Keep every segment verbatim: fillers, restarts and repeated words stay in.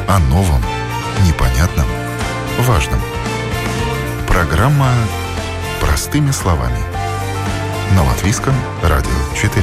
О новом, непонятном, важном. Программа «Простыми словами» на Латвийском радио четыре.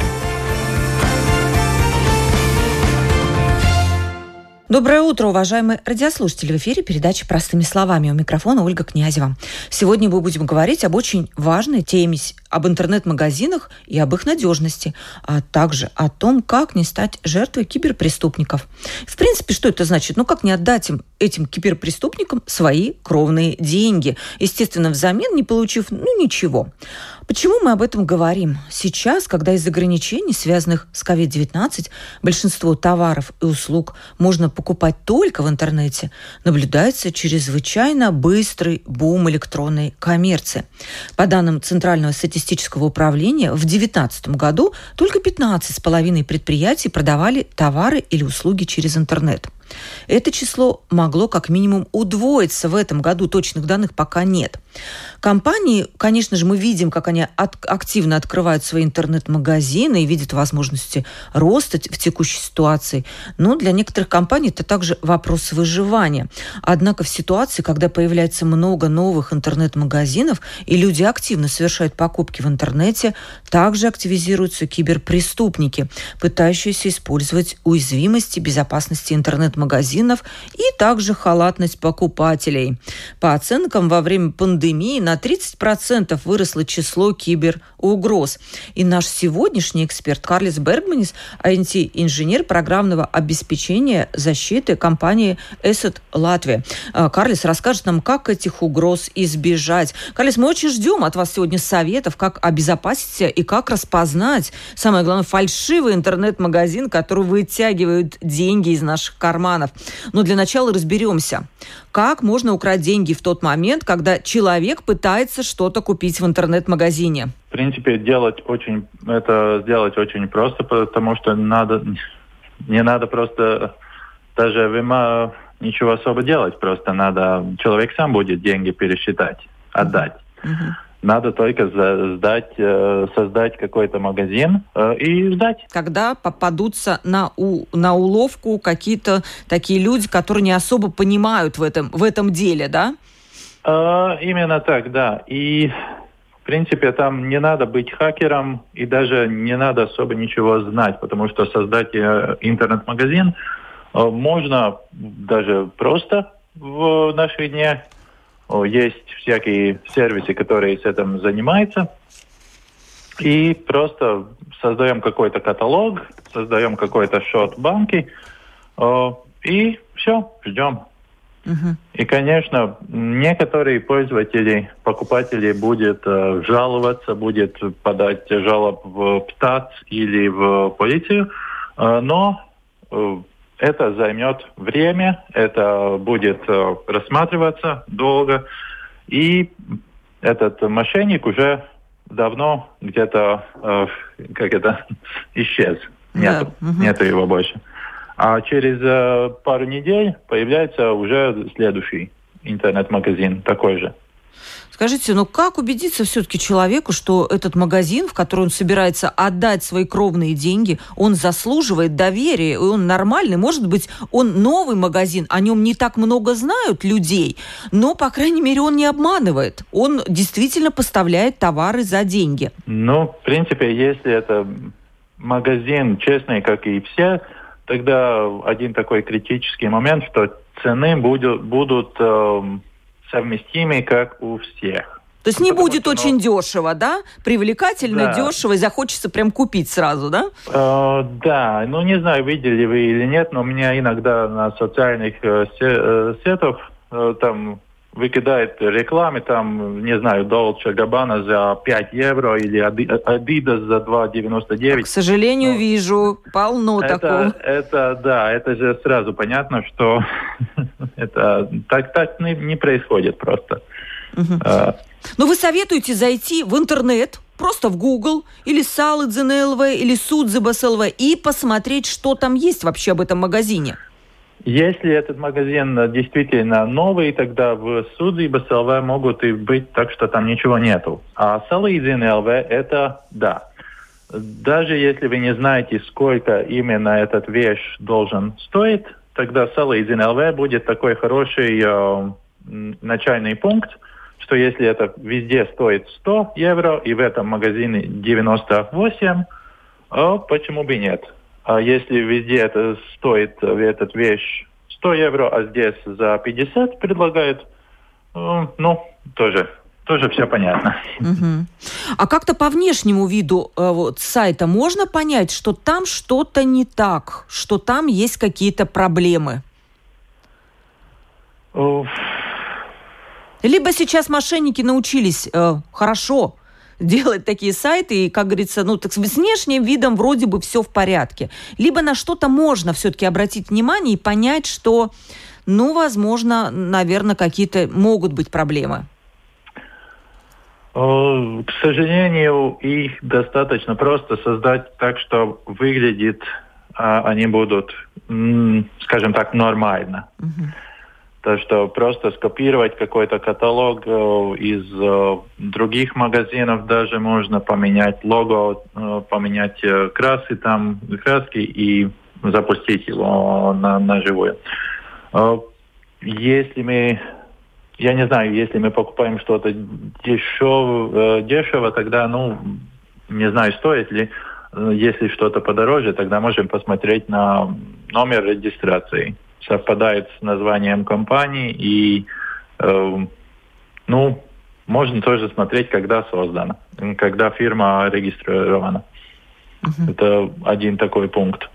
Доброе утро, уважаемые радиослушатели. В эфире передача «Простыми словами». У микрофона Ольга Князева. Сегодня мы будем говорить об очень важной теме, об интернет-магазинах и об их надежности, а также о том, как не стать жертвой киберпреступников. В принципе, что это значит? Ну, как не отдать им, этим киберпреступникам, свои кровные деньги, естественно, взамен не получив, ну, ничего. Почему мы об этом говорим? Сейчас, когда из ограничений, связанных с ковид девятнадцать, большинство товаров и услуг можно покупать только в интернете, наблюдается чрезвычайно быстрый бум электронной коммерции. По данным Центрального статистического управления, в две тысячи девятнадцатом году только пятнадцать с половиной предприятий продавали товары или услуги через интернет. Это число могло как минимум удвоиться в этом году, точных данных пока нет. Компании, конечно же, мы видим, как они от, активно открывают свои интернет-магазины и видят возможности роста в текущей ситуации. Но для некоторых компаний это также вопрос выживания. Однако в ситуации, когда появляется много новых интернет-магазинов и люди активно совершают покупки в интернете, также активизируются киберпреступники, пытающиеся использовать уязвимости безопасности интернет-магазинов магазинов и также халатность покупателей. По оценкам, во время пандемии на тридцать процентов выросло число киберугроз. И наш сегодняшний эксперт Карлис Бергманис, ай ти-инженер программного обеспечения защиты компании Эссет Латвия. Карлис расскажет нам, как этих угроз избежать. Карлис, мы очень ждем от вас сегодня советов, как обезопаситься и как распознать, самое главное, фальшивый интернет-магазин, который вытягивает деньги из наших карманов. Но для начала разберемся, как можно украсть деньги в тот момент, когда человек пытается что-то купить в интернет-магазине. В принципе, делать очень, это сделать очень просто, потому что надо, не надо просто даже вима ничего особо делать, просто надо, человек сам будет деньги пересчитать, отдать. Uh-huh. Надо только сдать, создать какой-то магазин и ждать. Когда попадутся на, у, на уловку какие-то такие люди, которые не особо понимают в этом, в этом деле, да? А, именно так, да. И, в принципе, там не надо быть хакером и даже не надо особо ничего знать, потому что создать интернет-магазин можно даже просто в наши дни. Есть всякие сервисы, которые с этим занимаются. И просто создаем какой-то каталог, создаем какой-то счет в банке, и все, ждем. Uh-huh. И, конечно, некоторые пользователи, покупатели будут жаловаться, будут подать жалоб в ПТАЦ или в полицию, но это займет время, это будет э, рассматриваться долго, и этот мошенник уже давно где-то, э, как это, исчез. Нету, yeah. uh-huh. нету его больше. А через э, пару недель появляется уже следующий интернет-магазин, такой же. Скажите, ну как убедиться все-таки человеку, что этот магазин, в который он собирается отдать свои кровные деньги, он заслуживает доверия, и он нормальный? Может быть, он новый магазин, о нем не так много знают людей, но, по крайней мере, он не обманывает. Он действительно поставляет товары за деньги. Ну, в принципе, если это магазин честный, как и все, тогда один такой критический момент, что цены будут... будут э, совместимы, как у всех. То есть не Потому будет что, очень ну, дешево, да? Привлекательно, да. дешево, и захочется прям купить сразу, да? Э, да, ну не знаю, видели вы или нет, но у меня иногда на социальных э, сетах э, там выкидает рекламы, там, не знаю, Dolce Gabbana за пять евро или Adidas за два девяносто девять. К сожалению, ну, вижу, полно это, такого. Это, да, это же сразу понятно, что это так, так не, не происходит просто. Угу. А, Но вы советуете зайти в интернет, просто в Google, или Салыдзен точка эл ви, или Судзебас точка эл ви, и посмотреть, что там есть вообще об этом магазине? Если этот магазин действительно новый, тогда в Судзебас точка эл ви могут и быть так, что там ничего нету. А Салыдзен точка эл ви это да. Даже если вы не знаете, сколько именно этот вещь должен стоить, тогда Salīdzini эл ви будет такой хороший э, начальный пункт, что если это везде стоит сто евро и в этом магазине девяносто восемь, э, почему бы нет? А если везде это стоит, эта вещь сто евро, а здесь за пятьдесят предлагают, э, ну, тоже... Тоже все понятно. Угу. А как-то по внешнему виду э, вот, сайта можно понять, что там что-то не так, что там есть какие-то проблемы? Уф. Либо сейчас мошенники научились э, хорошо делать такие сайты, и, как говорится, ну, так с внешним видом вроде бы все в порядке. Либо на что-то можно все-таки обратить внимание и понять, что, ну, возможно, наверное, какие-то могут быть проблемы. К сожалению, их достаточно просто создать так, что выглядит, а они будут, скажем так, нормально. Uh-huh. То, что просто скопировать какой-то каталог из других магазинов, даже можно поменять лого, поменять краски там, краски и запустить его на, на живую. Если мы Я не знаю, если мы покупаем что-то дешево, дешево, тогда, ну, не знаю, стоит ли. Если что-то подороже, тогда можем посмотреть на номер регистрации. Совпадает с названием компании и, э, ну, можно тоже смотреть, когда создано, когда фирма регистрирована. Uh-huh. Это один такой пункт.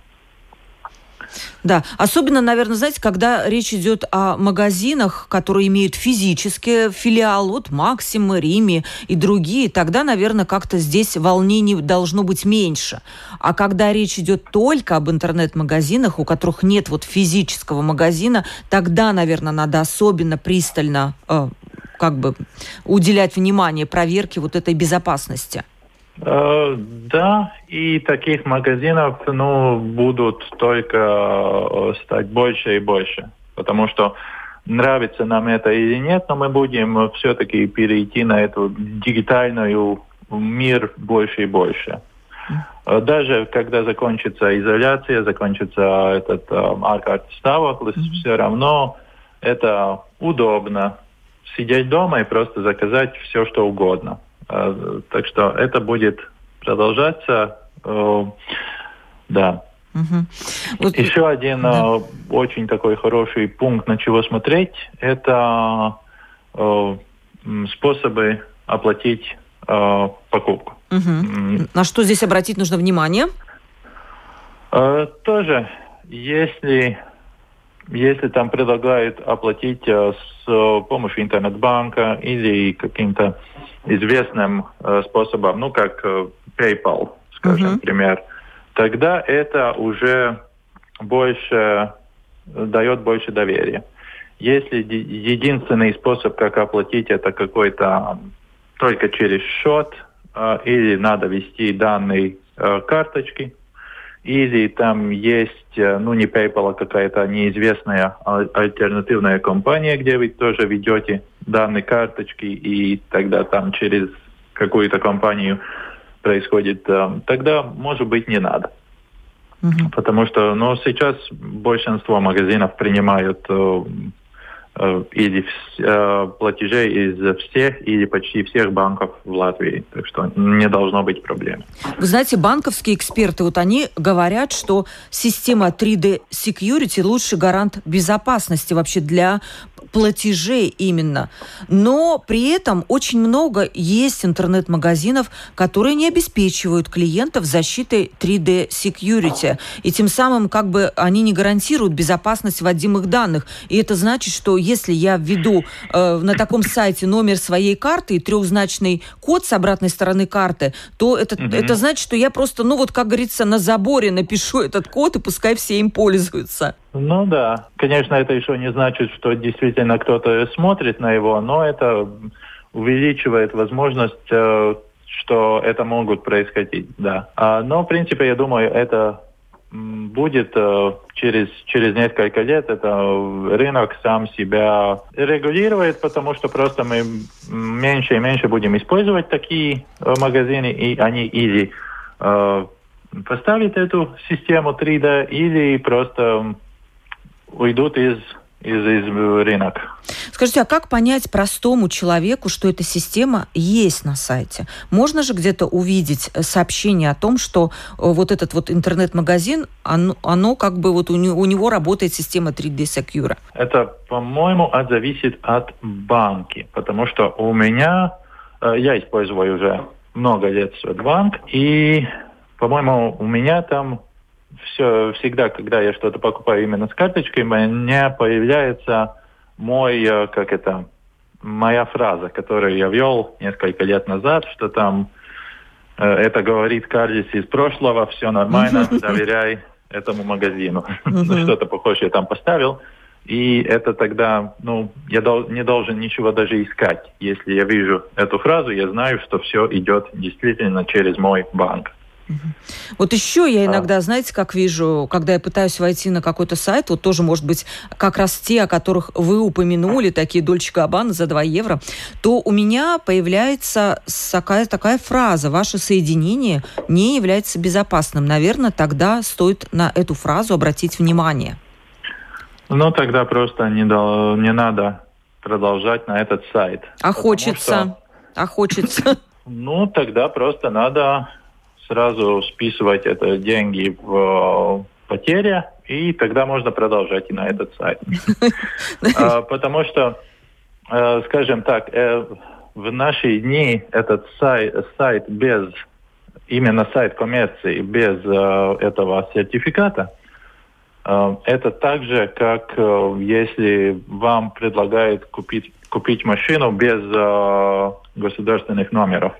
Да, особенно, наверное, знаете, когда речь идет о магазинах, которые имеют физический филиал, вот Максим, Риме и другие, тогда, наверное, как-то здесь волнений должно быть меньше. А когда речь идет только об интернет-магазинах, у которых нет вот физического магазина, тогда, наверное, надо особенно пристально э, как бы уделять внимание проверке вот этой безопасности. Uh, да, и таких магазинов, ну, будут только uh, стать больше и больше, потому что нравится нам это или нет, но мы будем все-таки перейти на эту дигитальную мир больше и больше. Uh, даже когда закончится изоляция, закончится этот ārkārtas stāvoklis, uh, все равно это удобно сидеть дома и просто заказать все, что угодно. Так что это будет продолжаться, э, да. Угу. Вот... Еще один да. э, очень такой хороший пункт, на чего смотреть, это э, способы оплатить э, покупку. Угу. Mm. На что здесь обратить нужно внимание? Э, тоже, если... Если там предлагают оплатить э, с помощью интернет-банка или каким-то известным э, способом, ну, как э, PayPal, скажем, uh-huh. например, тогда это уже больше, дает больше доверия. Если единственный способ, как оплатить, это какой-то только через счет, э, или надо ввести данные э, карточки, или там есть, ну, не PayPal, а какая-то неизвестная альтернативная компания, где вы тоже ведете данные карточки, и тогда там через какую-то компанию происходит, тогда, может быть, не надо. Mm-hmm. Потому что, ну, сейчас большинство магазинов принимают или э, платежей из всех или почти всех банков в Латвии. Так что не должно быть проблем. Вы знаете, банковские эксперты, вот они говорят, что система три дэ Security лучший гарант безопасности вообще для платежей именно. Но при этом очень много есть интернет-магазинов, которые не обеспечивают клиентов защитой три дэ Security. И тем самым как бы они не гарантируют безопасность вводимых данных. И это значит, что если я введу э, на таком сайте номер своей карты и трехзначный код с обратной стороны карты, то это, mm-hmm. это значит, что я просто, ну вот как говорится, на заборе напишу этот код, и пускай все им пользуются. Ну да, конечно, это еще не значит, что действительно кто-то смотрит на его, но это увеличивает возможность, э, что это могут происходить, да. А, но, в принципе, я думаю, это будет э, через, через несколько лет, это рынок сам себя регулирует, потому что просто мы меньше и меньше будем использовать такие э, магазины, и они или э, поставят эту систему три дэ, или просто уйдут из, из, из рынка. Скажите, а как понять простому человеку, что эта система есть на сайте? Можно же где-то увидеть сообщение о том, что вот этот вот интернет-магазин, оно, оно как бы вот у него, у него работает система три дэ Secure? Это, по-моему, от, зависит от банки, потому что у меня, я использую уже много лет Swedbank, и, по-моему, у меня там все, всегда, когда я что-то покупаю именно с карточкой, у меня появляется мой, как это, моя фраза, которую я ввел несколько лет назад, что там э, это говорит Карлис из прошлого, все нормально, доверяй этому магазину. Что-то похожее я там поставил. И это тогда, ну, я дол- не должен ничего даже искать. Если я вижу эту фразу, я знаю, что все идет действительно через мой банк. Вот еще я иногда, знаете, как вижу, когда я пытаюсь войти на какой-то сайт, вот тоже, может быть, как раз те, о которых вы упомянули, такие Дольче Габбана за два евро, то у меня появляется такая, такая фраза: ваше соединение не является безопасным. Наверное, тогда стоит на эту фразу обратить внимание. Ну, тогда просто не, до, не надо продолжать на этот сайт. А хочется, что, а хочется. Ну, тогда просто надо сразу списывать это деньги в потере, и тогда можно продолжать и на этот сайт. Потому что, скажем так, в наши дни этот сайт без, именно сайт коммерции без этого сертификата, это так же, как если вам предлагают купить, купить машину без государственных номеров.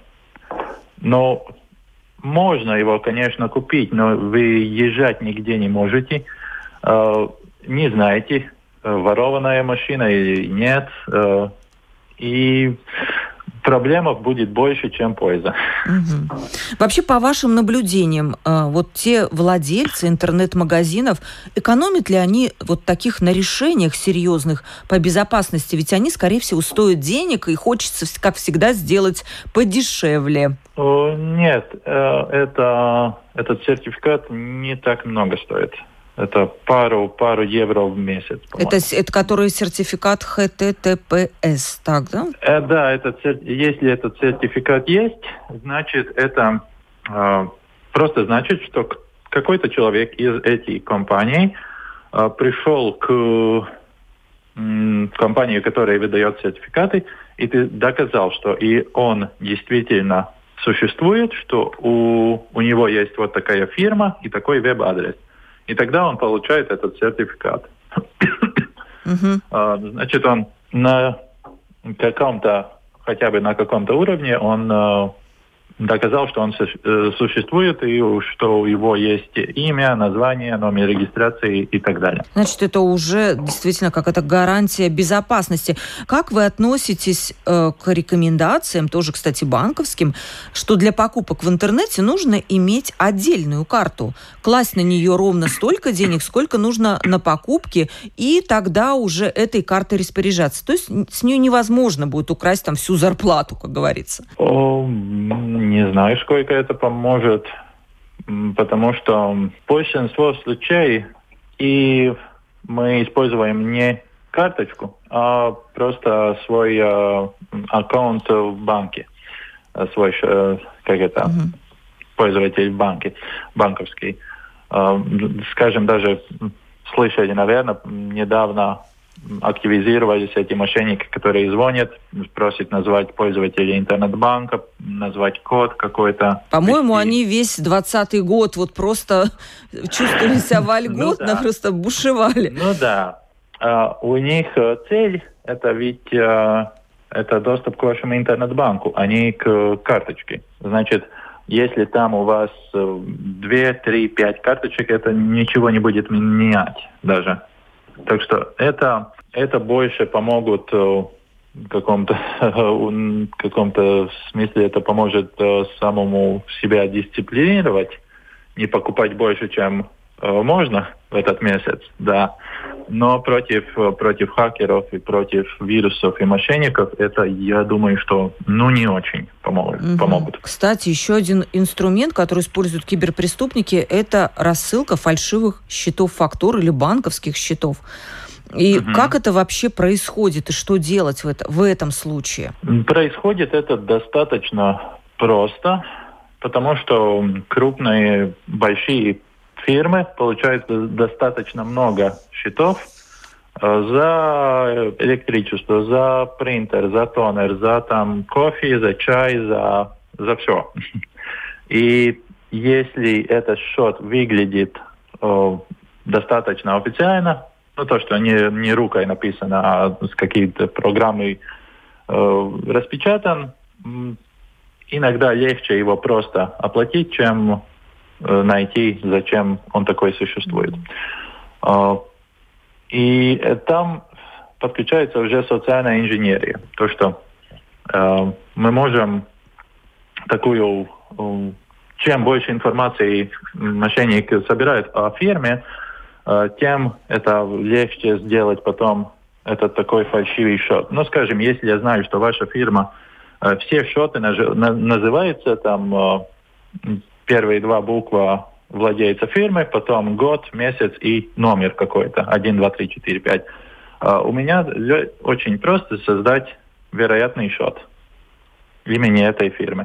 Но можно его, конечно, купить, но вы езжать нигде не можете, э, не знаете, ворованная машина или нет, э, и проблем будет больше, чем польза. Угу. Вообще, по вашим наблюдениям, э, вот те владельцы интернет-магазинов, экономят ли они вот таких на решениях серьезных по безопасности? Ведь они, скорее всего, стоят денег, и хочется, как всегда, сделать подешевле. Нет, это, этот сертификат не так много стоит. Это пару, пару евро в месяц. Это, это который сертификат эйч ти ти пи эс, так, да? Э, да, этот, если этот сертификат есть, значит, это э, просто значит, что какой-то человек из этой компании э, пришел к э, компании, которая выдает сертификаты, и ты доказал, что и он действительно существует, что у, у него есть вот такая фирма и такой веб-адрес. И тогда он получает этот сертификат. Uh-huh. Значит, он на каком-то, хотя бы на каком-то уровне, он доказал, что он существует, и что у него есть имя, название, номер регистрации и так далее. Значит, это уже действительно какая-то гарантия безопасности. Как вы относитесь э, к рекомендациям, тоже, кстати, банковским, что для покупок в интернете нужно иметь отдельную карту, класть на нее ровно столько денег, сколько нужно на покупки, и тогда уже этой картой распоряжаться? То есть с нее невозможно будет украсть там всю зарплату, как говорится. О, не знаю, сколько это поможет, потому что в большинстве случаев и мы используем не карточку, а просто свой э, аккаунт в банке, свой, э, как это, uh-huh. пользователь в банке, банковский. Э, скажем, даже слышали, наверное, недавно активизировались эти мошенники, которые звонят, просят назвать пользователя интернет-банка, назвать код какой-то. По-моему, и... они весь двадцатый год вот просто чувствовали себя вольготно, ну, да. просто бушевали. Ну да. А, у них цель, это ведь а, это доступ к вашему интернет-банку, а не к карточке. Значит, если там у вас две, три, пять карточек, это ничего не будет менять даже. Так что это, это больше помогут в каком-то, в каком-то смысле, это поможет самому себя дисциплинировать, не покупать больше, чем можно в этот месяц, да. Но против, против хакеров и против вирусов и мошенников это, я думаю, что ну не очень помогут. Угу. помогут. Кстати, еще один инструмент, который используют киберпреступники, это рассылка фальшивых счетов фактур или банковских счетов. И угу. как это вообще происходит и что делать в, это, в этом случае? Происходит это достаточно просто, потому что крупные, большие фирмы получают достаточно много счетов за электричество, за принтер, за тонер, за там кофе, за чай, за, за все. И если этот счет выглядит э, достаточно официально, ну то, что не, не рукой написано, а с какой-то программой э, распечатан, иногда легче его просто оплатить, чем найти, зачем он такой существует. И там подключается уже социальная инженерия. То, что мы можем такую... Чем больше информации мошенник собирает о фирме, тем это легче сделать потом этот такой фальшивый счет. Ну, скажем, если я знаю, что ваша фирма, все счеты называются там... Первые два буквы владельца фирмы, потом год, месяц и номер какой-то. Один, два, три, четыре, пять. Uh, у меня очень просто создать вероятный счет имени этой фирмы.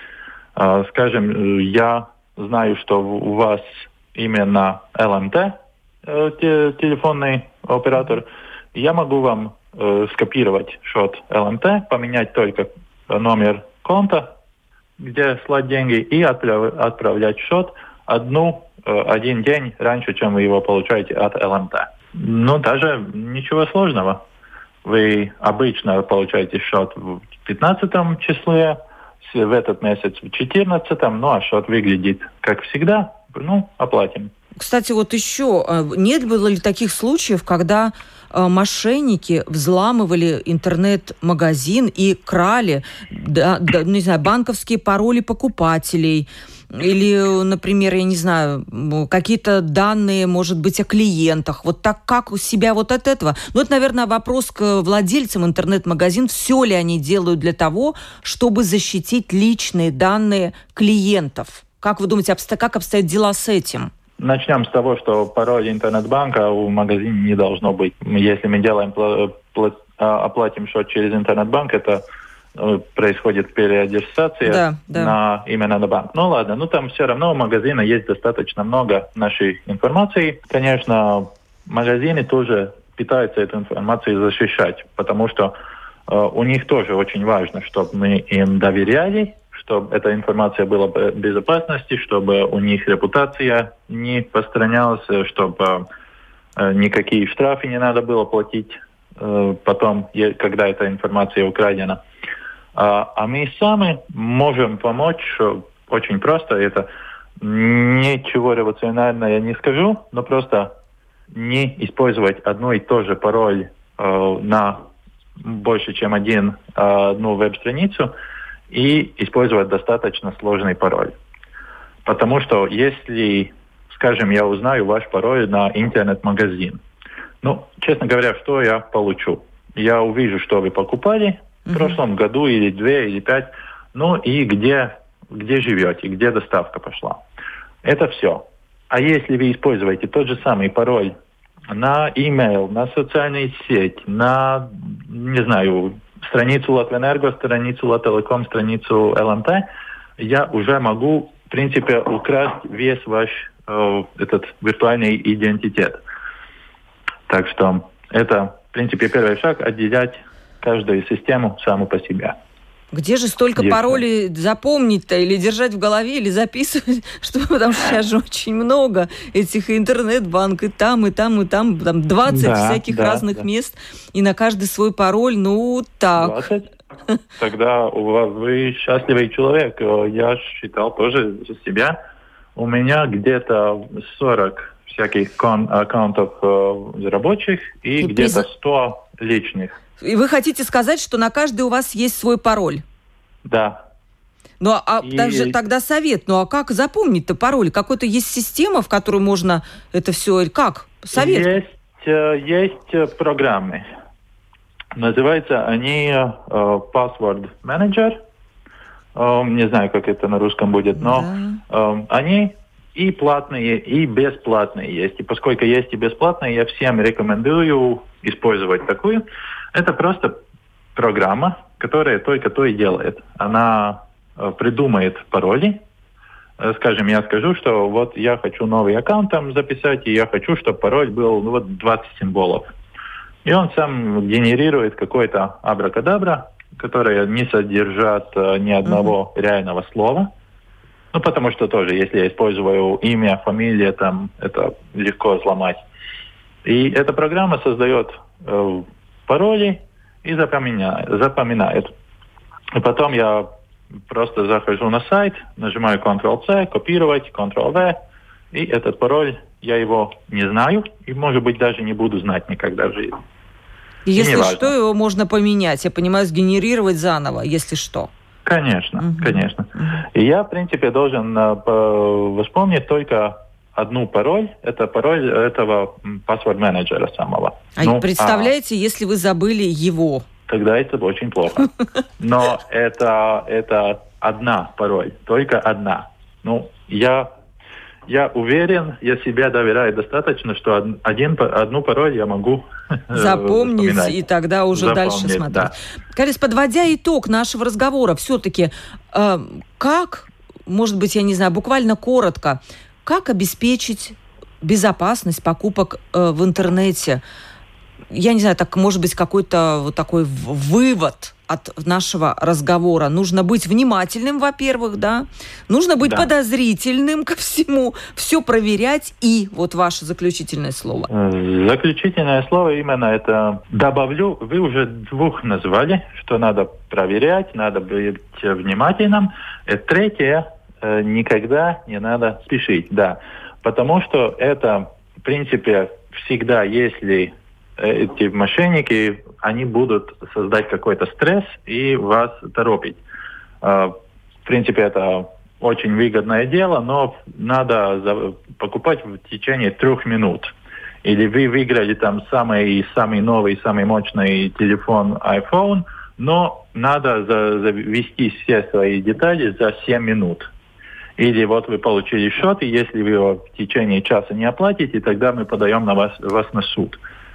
Uh, скажем, я знаю, что у вас именно эл эм тэ, uh, телефонный оператор. Я могу вам uh, скопировать счет эл эм тэ, поменять только номер конта, где слать деньги, и отправ, отправлять счет одну, один день раньше, чем вы его получаете от эл эм тэ. Ну, даже ничего сложного. Вы обычно получаете счет в пятнадцатом числе, в этот месяц в четырнадцатом, ну, а счет выглядит как всегда, ну, оплатим. Кстати, вот еще, нет было ли таких случаев, когда мошенники взламывали интернет-магазин и крали, да, да, не знаю, банковские пароли покупателей или, например, я не знаю, какие-то данные, может быть, о клиентах. Вот так как у себя вот от этого? Ну, это, наверное, вопрос к владельцам интернет-магазин. Все ли они делают для того, чтобы защитить личные данные клиентов? Как вы думаете, обсто- как обстоят дела с этим? Начнем с того, что пароль интернет-банка у магазина не должно быть. Если мы делаем, оплатим счет через интернет-банк, это происходит переадресация да, да. на именно на банк. Ну ладно, ну там все равно у магазина есть достаточно много нашей информации. Конечно, магазины тоже пытаются эту информацию защищать, потому что э, у них тоже очень важно, чтобы мы им доверяли, чтобы эта информация была в безопасности, чтобы у них репутация не постранялась, чтобы э, никакие штрафы не надо было платить э, потом, когда эта информация украдена. А, а мы сами можем помочь, очень просто, это ничего революционного я не скажу, но просто не использовать одну и ту же пароль э, на больше, чем один, э, одну веб-страницу, и использовать достаточно сложный пароль. Потому что если, скажем, я узнаю ваш пароль на интернет-магазин, ну, честно говоря, что я получу? Я увижу, что вы покупали в прошлом году, или две, или пять, ну и где, где живете, где доставка пошла. Это все. А если вы используете тот же самый пароль на email, на социальную сеть, на, не знаю, страницу Латвэнерго, страницу Лателеком, страницу эл эм тэ, я уже могу, в принципе, украсть весь ваш э, этот виртуальный идентитет. Так что это, в принципе, первый шаг — отделять каждую систему саму по себе. Где же столько Есть. паролей запомнить-то, или держать в голове, или записывать, что, потому что сейчас же очень много этих интернет-банк, и там, и там, и там, там двадцать да, всяких да, разных да. мест, и на каждый свой пароль, ну, так. двадцать? Тогда у вас вы счастливый человек. Я считал тоже за себя. У меня где-то сорок всяких кон- аккаунтов э, рабочих и, и где-то сто личных. И вы хотите сказать, что на каждый у вас есть свой пароль? Да. Ну, а И... также, тогда совет. Ну, а как запомнить-то пароль? Какой-то есть система, в которую можно это все... Как? Совет? Есть, есть программы. Называются они uh, Password Manager. Uh, не знаю, как это на русском будет, но да. uh, они и платные, и бесплатные есть. И поскольку есть и бесплатные, я всем рекомендую использовать такую. Это просто программа, которая только то и делает. Она uh, придумает пароли. Uh, скажем, я скажу, что вот я хочу новый аккаунт там записать, и я хочу, чтобы пароль был ну, вот двадцать символов. И он сам генерирует какой-то абракадабра, которые не содержат uh, ни одного uh-huh. реального слова. Ну, потому что тоже, если я использую имя, фамилия, там, это легко взломать. И эта программа создает uh, пароли и запоминает, запоминает. И потом я просто захожу на сайт, нажимаю контрол-C, копировать, контрол-V, и этот пароль, я его не знаю, и, может быть, даже не буду знать никогда в жизни. И если и что, его можно поменять, я понимаю, сгенерировать заново, если что. Конечно, uh-huh. конечно. Uh-huh. И я, в принципе, должен uh, вспомнить только одну пароль, это пароль этого паспорт-менеджера самого. А ну, представляете, а... если вы забыли его? Тогда это очень плохо. Но это, это одна пароль, только одна. Ну, я... Я уверен, я себя доверяю достаточно, что один, одну пароль я могу запомнить и тогда уже запомнить, дальше смотреть. Да. Карлис, подводя итог нашего разговора, все-таки э, как, может быть, я не знаю, буквально коротко, как обеспечить безопасность покупок э, в интернете? Я не знаю, так, может быть, какой-то вот такой вывод от нашего разговора. Нужно быть внимательным, во-первых, да. Нужно быть да. подозрительным ко всему, все проверять. И вот ваше заключительное слово. Заключительное слово именно это добавлю. Вы уже двух назвали, что надо проверять, надо быть внимательным. И третье, никогда не надо спешить, да. Потому что это, в принципе, всегда, если эти мошенники, они будут создать какой-то стресс и вас торопить. В принципе, это очень выгодное дело, но надо покупать в течение трех минут. Или вы выиграли там самый, самый новый, самый мощный телефон iPhone, но надо завести все свои детали за семь минут. Или вот вы получили счет, и если вы его в течение часа не оплатите, тогда мы подаем на вас, вас на суд.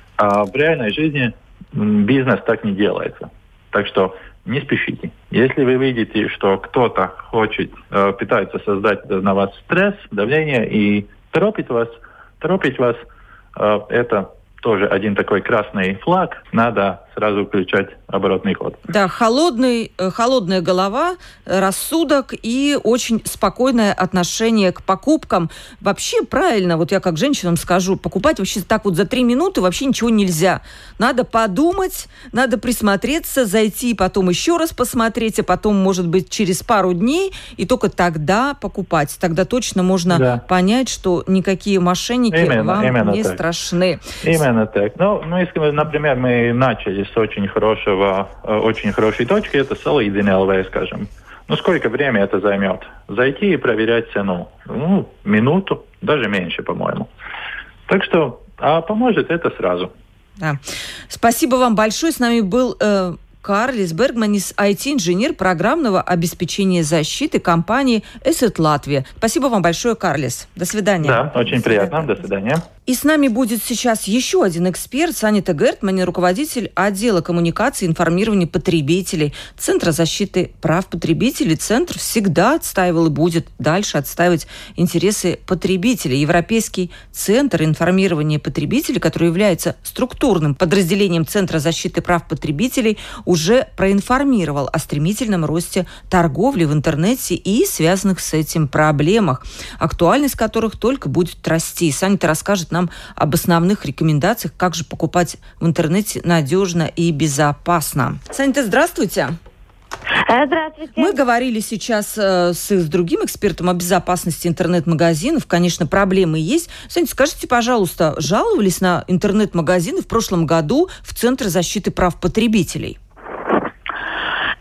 А в реальной жизни бизнес так не делается. Так что не спешите. Если вы видите, что кто-то хочет, э, пытается создать на вас стресс, давление и торопит вас, торопить вас, э, это тоже один такой красный флаг. Надо сразу включать оборотный ход. Да, холодный, холодная голова, рассудок и очень спокойное отношение к покупкам. Вообще правильно, вот я как женщинам скажу, покупать вообще так вот за три минуты вообще ничего нельзя. Надо подумать, надо присмотреться, зайти, потом еще раз посмотреть, а потом, может быть, через пару дней, и только тогда покупать. Тогда точно можно да. понять, что никакие мошенники именно, вам именно не так. страшны. Именно так. Ну, ну, если, например, мы начали с очень хорошего, очень хорошей точки, это Solidin эл ви, скажем. Ну, сколько времени это займет? Зайти и проверять цену. Ну, минуту, даже меньше, по-моему. Так что, а поможет это сразу. Да. Спасибо вам большое. С нами был э, Карлис Бергманис, ай ти-инженер программного обеспечения защиты компании Asset Latvia. Спасибо вам большое, Карлис. До свидания. Да, очень До приятно. Свидания. До свидания. И с нами будет сейчас еще один эксперт, Санита Гертман, руководитель отдела коммуникации и информирования потребителей Центра защиты прав потребителей. Центр всегда отстаивал и будет дальше отстаивать интересы потребителей. Европейский Центр информирования потребителей, который является структурным подразделением Центра защиты прав потребителей, уже проинформировал о стремительном росте торговли в интернете и связанных с этим проблемах, актуальность которых только будет расти. Санита расскажет нам об основных рекомендациях, как же покупать в интернете надежно и безопасно. Санита, здравствуйте. Здравствуйте. Мы говорили сейчас э, с, с другим экспертом о безопасности интернет-магазинов. Конечно, проблемы есть. Санита, скажите, пожалуйста, жаловались на интернет-магазины в прошлом году в Центр защиты прав потребителей?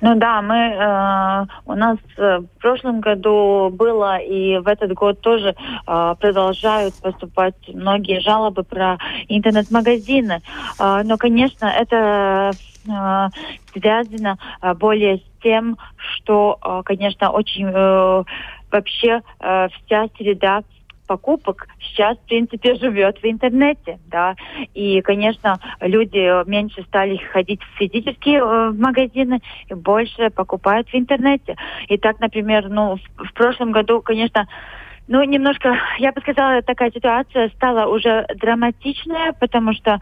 Ну да, мы э, у нас э, в прошлом году было, и в этот год тоже э, продолжают поступать многие жалобы про интернет-магазины. Э, но, конечно, это э, связано э, более с тем, что, э, конечно, очень э, вообще э, вся среда покупок сейчас, в принципе, живет в интернете, да, и, конечно, люди меньше стали ходить в физические э, магазины и больше покупают в интернете. И так, например, ну, в, в прошлом году, конечно, ну, немножко, я бы сказала, такая ситуация стала уже драматичная, потому что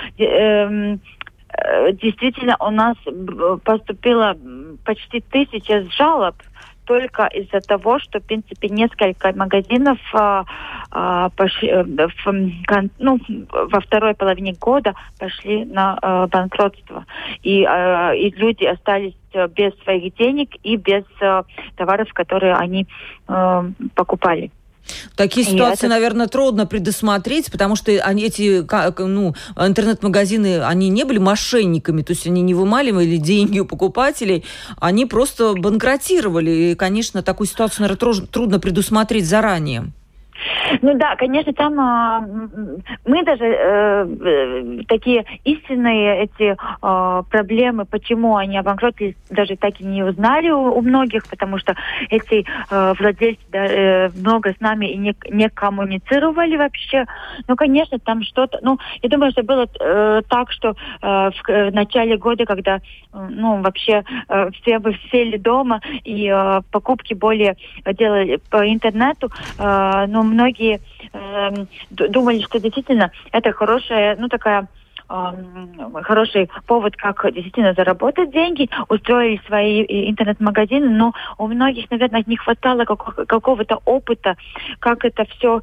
э, э, действительно у нас поступило почти тысяча жалоб только из-за того, что, в принципе, несколько магазинов а, а, пошли, в, ну, во второй половине года пошли на а, банкротство. И, а, и люди остались без своих денег и без а, товаров, которые они а, покупали. Такие ситуации, это... наверное, трудно предусмотреть, потому что они, эти ну, интернет-магазины, они не были мошенниками, то есть они не вымаливали деньги у покупателей, они просто банкротировали. И, конечно, такую ситуацию, наверное, трудно предусмотреть заранее. Ну да, конечно, там э, мы даже э, такие истинные эти э, проблемы, почему они обанкротились, даже так и не узнали у, у многих, потому что эти э, владельцы да, э, много с нами и не, не коммуницировали вообще. Ну, конечно, там что-то... Ну, я думаю, что было э, так, что э, в, в начале года, когда э, ну, вообще э, все бы сели дома и э, покупки более делали по интернету, э, ну, многие э, думали, что действительно это хорошая, ну такая э, хороший повод, как действительно заработать деньги, устроили свои интернет-магазины, но у многих, наверное, не хватало как, какого-то опыта, как это все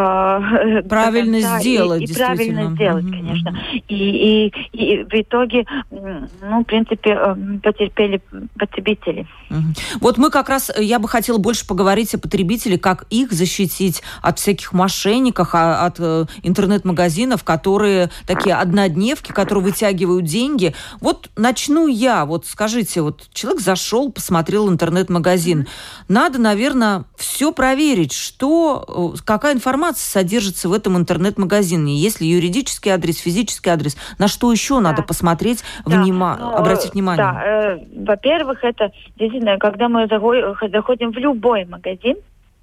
э, правильно конца, сделать, и, и правильно сделать, mm-hmm. конечно. И, и, и в итоге, ну, в принципе, потерпели потребители. Mm-hmm. Вот мы как раз, я бы хотела больше поговорить о потребителях, как их защитить от всяких мошенников, от интернет-магазинов, которые такие однодневки, которые вытягивают деньги. Вот начну я. Вот скажите, вот человек зашел, посмотрел интернет-магазин. Mm-hmm. Надо, наверное, все проверить, что, какая информация содержится в этом интернет-магазине. Есть ли юридический адрес, физический адрес, на что еще да. надо посмотреть, да. внима... ну, обратить внимание? Да, э, во-первых, это действительно, когда мы заходим в любой магазин,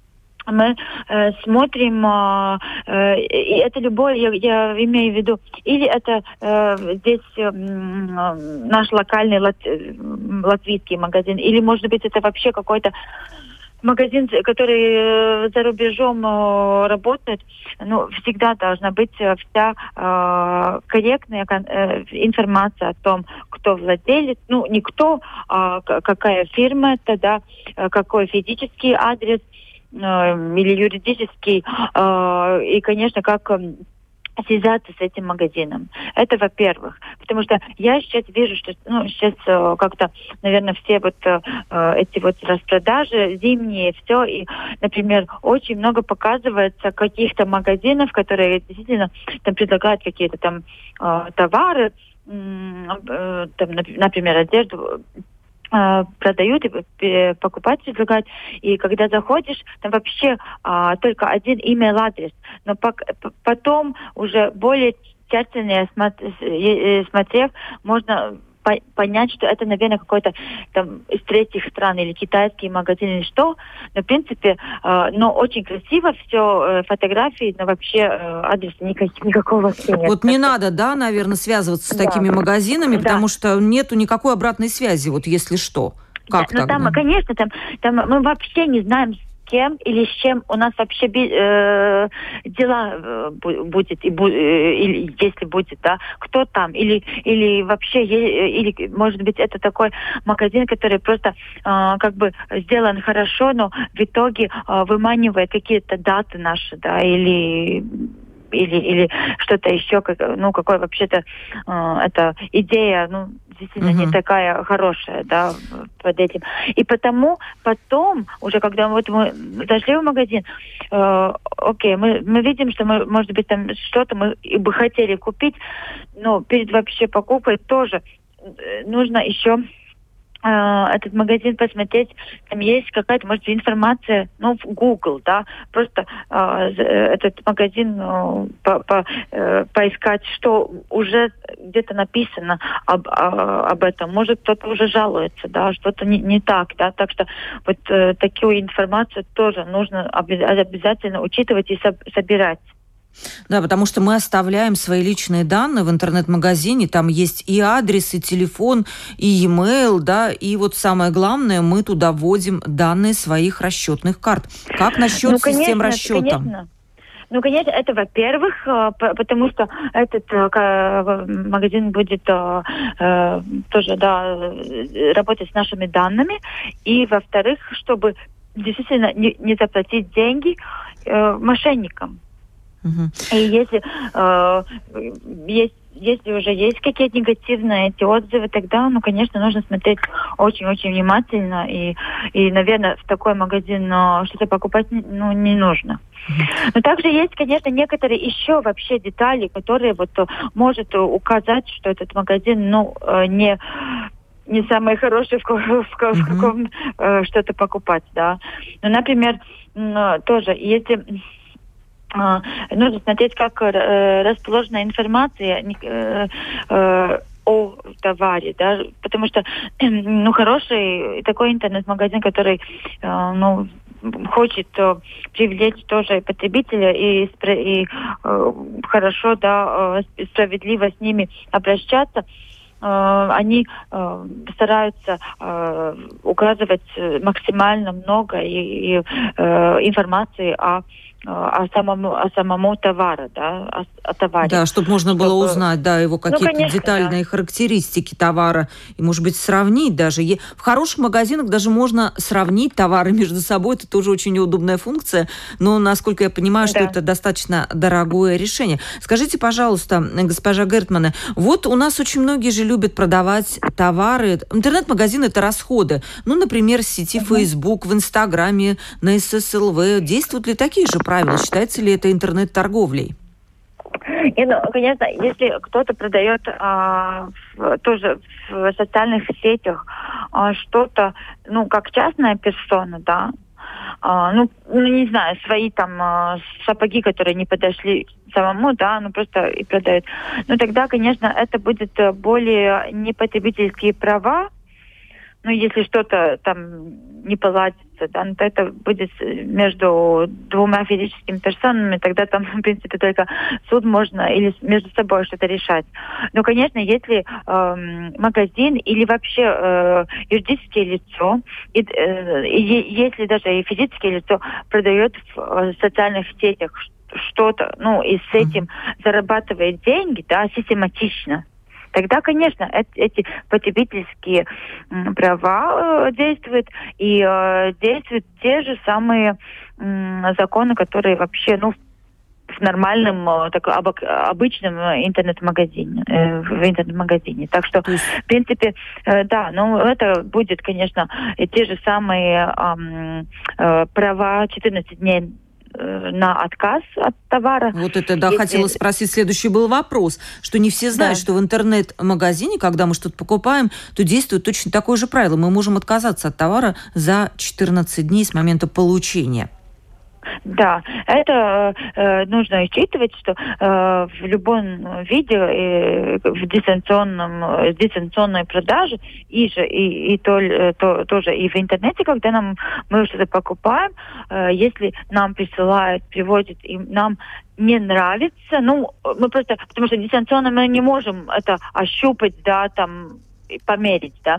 мы э, смотрим, э, э, и это любой, я, я имею в виду, или это э, здесь э, наш локальный лат, латвийский магазин, или, может быть, это вообще какой-то магазин, который за рубежом э, работает. Ну, всегда должна быть вся э, корректная э, информация о том, кто владелец, ну, не кто, а какая фирма это, да, какой физический адрес, или юридический, э, и, конечно, как э, связаться с этим магазином. Это, во-первых. Потому что я сейчас вижу, что ну, сейчас э, как-то, наверное, все вот э, эти вот распродажи зимние, все, и, например, очень много показывается каких-то магазинов, которые действительно там предлагают какие-то там э, товары, э, там, например, одежду, продают и покупать предлагают. И когда заходишь, там вообще а, только один email-адрес. Но пок- потом уже более тщательно смотрев, можно по- понять, что это, наверное, какой-то там из третьих стран или китайский магазин или что. Но, в принципе, э, но очень красиво все, э, фотографии, но вообще э, адреса никак- никакого вообще нет. Вот не надо, да, наверное, связываться с да. такими магазинами, да. потому что нету никакой обратной связи, вот если что. Как да, тогда? Ну, там, конечно, там, там мы вообще не знаем, кем или с чем у нас вообще э, дела э, будет, и бу, э, или если будет, да, кто там, или, или вообще, или, может быть, это такой магазин, который просто э, как бы сделан хорошо, но в итоге э, выманивает какие-то даты наши, да, или... Или, или что-то еще, как, ну, какой вообще-то э, эта идея, ну, действительно uh-huh. не такая хорошая, да, под этим. И потому потом, уже когда вот мы зашли в магазин, э, окей, мы, мы видим, что мы, может быть, там что-то мы бы хотели купить, но перед вообще покупкой тоже нужно еще этот магазин посмотреть, там есть какая-то, может, информация, ну, в Google, да, просто э, этот магазин э, по, по, э, поискать, что уже где-то написано об, о, об этом. Может, кто-то уже жалуется, да, что-то не, не так, да, так что вот э, такую информацию тоже нужно обязательно учитывать и соб- собирать. Да, потому что мы оставляем свои личные данные в интернет-магазине, там есть и адрес, и телефон, и e-mail, да, и вот самое главное, мы туда вводим данные своих расчетных карт. Как насчет ну, систем конечно, расчета? Конечно. Ну, конечно, это, во-первых, потому что этот магазин будет тоже, да, работать с нашими данными, и, во-вторых, чтобы действительно не, не заплатить деньги мошенникам. Uh-huh. И если, э, есть, если уже есть какие-то негативные эти отзывы, тогда, ну, конечно, нужно смотреть очень-очень внимательно. И, и, наверное, в такой магазин ну, что-то покупать ну, не нужно. Uh-huh. Но также есть, конечно, некоторые еще вообще детали, которые вот может указать, что этот магазин, ну, не... не самое хорошее в, в, в, uh-huh. в каком э, что-то покупать, да. Ну, например, э, тоже, если... нужно смотреть, как э, расположена информация э, э, о товаре, да, потому что э, ну, хороший такой интернет-магазин, который э, ну, хочет э, привлечь тоже потребителя и, и э, хорошо, да, э, справедливо с ними обращаться, э, они э, стараются э, указывать максимально много и, и, э, информации о о самому, о самому товару, да, о, о товаре. Да, чтобы можно было чтобы... узнать, да, его какие-то ну, конечно, детальные да. характеристики товара, и, может быть, сравнить даже. В хороших магазинах даже можно сравнить товары между собой, это тоже очень удобная функция, но, насколько я понимаю, да. что это достаточно дорогое решение. Скажите, пожалуйста, госпожа Гертмане, вот у нас очень многие же любят продавать товары. Интернет-магазин – это расходы. Ну, например, в сети uh-huh. Facebook, в Инстаграме, на эс эс эл ви. Действуют ли такие же правила? Считается ли это интернет-торговлей? И, ну, конечно, если кто-то продает а, в, тоже в социальных сетях а, что-то, ну, как частная персона, да, а, ну, ну, не знаю, свои там а, сапоги, которые не подошли самому, да, ну, просто и продают, ну, тогда, конечно, это будет более непотребительские права. Ну, если что-то там не поладится, да, ну, то это будет между двумя физическими персонами, тогда там, в принципе, только суд можно или между собой что-то решать. Но, конечно, если э, магазин или вообще э, юридическое лицо, и, э, и если даже и физическое лицо продает в э, социальных сетях что-то, ну, и с этим mm-hmm. зарабатывает деньги, да, систематично, тогда, конечно, эти потребительские права э, действуют, и э, действуют те же самые э, законы, которые вообще, ну, в нормальном, так, об, обычном интернет-магазине, э, в интернет-магазине. Так что, в принципе, э, да, ну, это будет, конечно, те же самые э, э, права четырнадцать дней на отказ от товара. Вот это, да, Если... хотела спросить. Следующий был вопрос, что не все знают, да. что в интернет-магазине, когда мы что-то покупаем, то действует точно такое же правило. Мы можем отказаться от товара за четырнадцать дней с момента получения. Да, это э, нужно учитывать, что э, в любом виде, э, в дистанционном, э, дистанционной продаже, и же и, и то, то, тоже и в интернете, когда нам мы что-то покупаем, э, если нам присылают, привозят, и нам не нравится, ну, мы просто, потому что дистанционно мы не можем это ощупать, да, там, померить, да,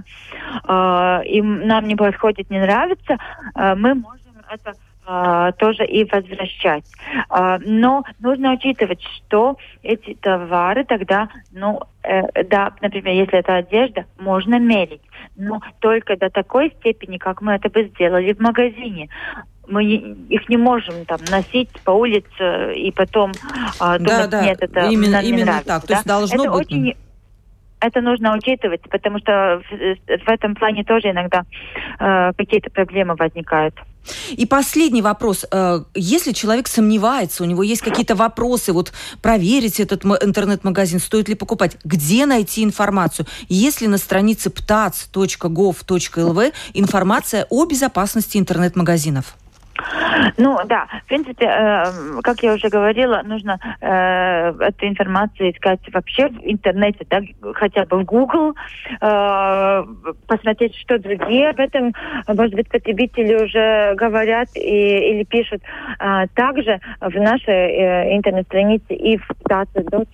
э, и нам не подходит, не нравится, э, мы можем это Uh, тоже и возвращать. Uh, но нужно учитывать, что эти товары тогда, ну, э, да, например, если это одежда, можно мерить, но только до такой степени, как мы это бы сделали в магазине. Мы их не можем там носить по улице и потом uh, думать, да, да. нет, это именно, нам не именно нравится. так. Да? То есть должно это быть... очень... это нужно учитывать, потому что в, в этом плане тоже иногда э, какие-то проблемы возникают. И последний вопрос. Если человек сомневается, у него есть какие-то вопросы, вот проверить этот интернет-магазин, стоит ли покупать, где найти информацию? Есть ли на странице птац точка гов точка эл ви информация о безопасности интернет-магазинов? Ну да, в принципе, э, как я уже говорила, нужно э, эту информацию искать вообще в интернете, да, хотя бы в Google, э, посмотреть, что другие об этом, может быть, потребители уже говорят и, или пишут. А также в нашей э, интернет-странице и в птац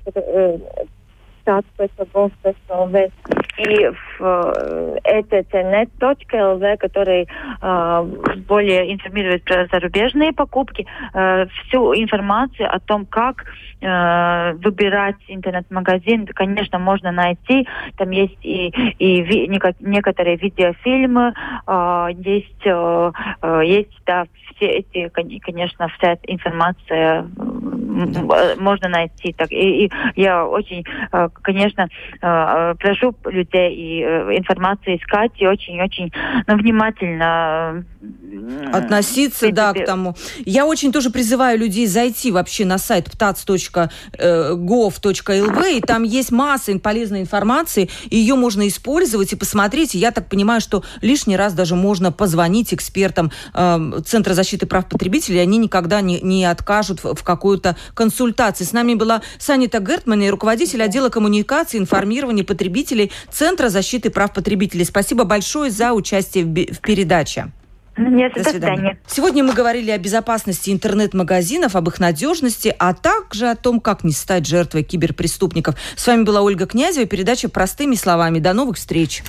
точка гов точка эл ви и в и ти си нет точка эл ви, который э, более информирует про зарубежные покупки, э, всю информацию о том, как э, выбирать интернет-магазин, конечно, можно найти. Там есть и, и ви, некоторые видеофильмы, э, есть, э, есть да, все эти, конечно, вся эта информация э, можно найти. Так, и, и я очень, э, конечно, э, прошу людей и э, информацию искать и очень-очень ну, внимательно э, относиться, принципе, да, к тому. Я очень тоже призываю людей зайти вообще на сайт птац точка гов точка эл ви, и там есть масса полезной информации, и ее можно использовать и посмотреть. И я так понимаю, что лишний раз даже можно позвонить экспертам э, Центра защиты прав потребителей, они никогда не, не откажут в, в какой-то консультации. С нами была Санита Гертман, руководитель отдела коммуникации и информирования потребителей Центра защиты прав потребителей. Спасибо большое за участие в, в передаче. Нет, до свидания. Сегодня мы говорили о безопасности интернет-магазинов, об их надежности, а также о том, как не стать жертвой киберпреступников. С вами была Ольга Князева, передача «Простыми словами». До новых встреч.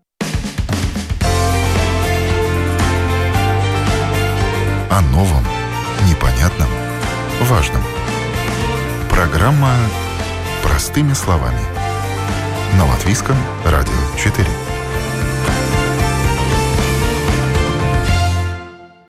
О новом, непонятном, важном. Программа «Простыми словами» на Латвийском радио четыре.